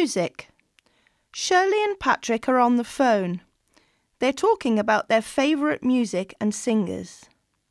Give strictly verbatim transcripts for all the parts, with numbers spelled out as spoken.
music. Shirley and Patrick are on the phone. They're talking about their favourite music and singers.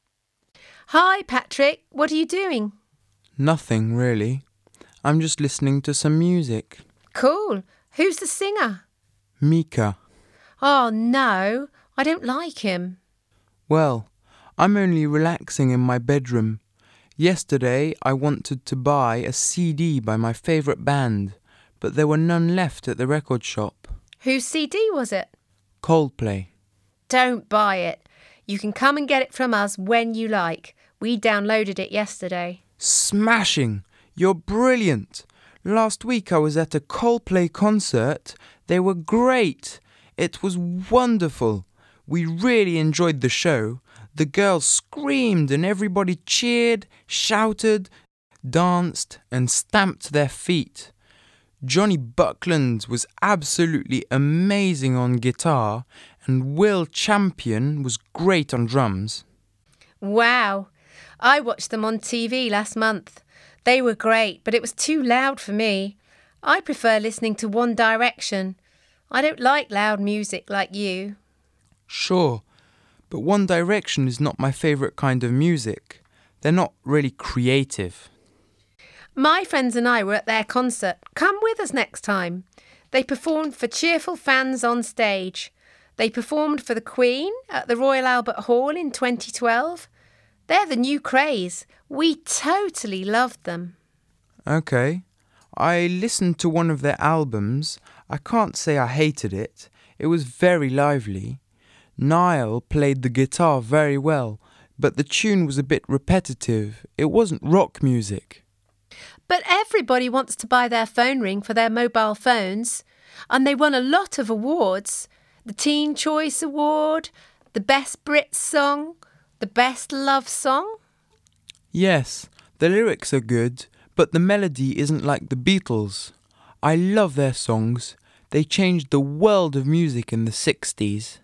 Hi, Patrick. What are you doing? Nothing, really. I'm just listening to some music. Cool. Who's the singer? Mika. Oh, no. I don't like him. Well, I'm only relaxing in my bedroom. Yesterday, I wanted to buy a C D by my favourite band, but there were none left at the record shop. Whose C D was it? Coldplay. Don't buy it. You can come and get it from us when you like. We downloaded it yesterday. Smashing! You're brilliant! Last week I was at a Coldplay concert. They were great. It was wonderful. We really enjoyed the show. The girls screamed and everybody cheered, shouted, danced and stamped their feet. Johnny Buckland was absolutely amazing on guitar and Will Champion was great on drums. Wow. I watched them on T V last month. They were great, but it was too loud for me. I prefer listening to One Direction. I don't like loud music like you. Sure, but One Direction is not my favourite kind of music. They're not really creative. My friends and I were at their concert. Come with us next time. They performed for cheerful fans on stage. They performed for the Queen at the Royal Albert Hall in twenty twelve. They're the new craze. We totally loved them. Okay. I listened to one of their albums. I can't say I hated it. It was very lively. Niall played the guitar very well, but the tune was a bit repetitive. It wasn't rock music. But everybody wants to buy their phone ring for their mobile phones, and they won a lot of awards. The Teen Choice Award, the Best Brit Song, the Best Love Song. Yes, the lyrics are good, but the melody isn't like the Beatles. I love their songs. They changed the world of music in the sixties.